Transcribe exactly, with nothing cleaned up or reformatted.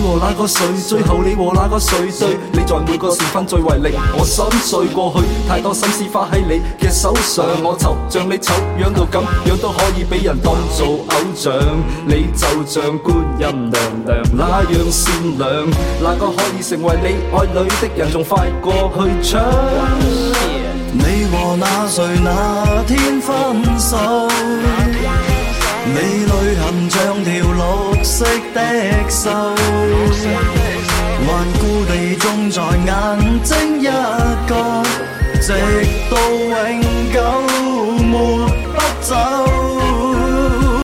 和那個誰，最後你和那個誰對？你在每個時分最為令我心碎，過去太多心思花喺你嘅手上，我醜像你醜樣到咁樣都可以俾人當做偶像，你就像觀音娘娘那樣善良，哪個可以成為你愛侶的人仲快過去搶？ 你和那誰那天分手，你淚痕像條綠色的鏽，頑固地種在眼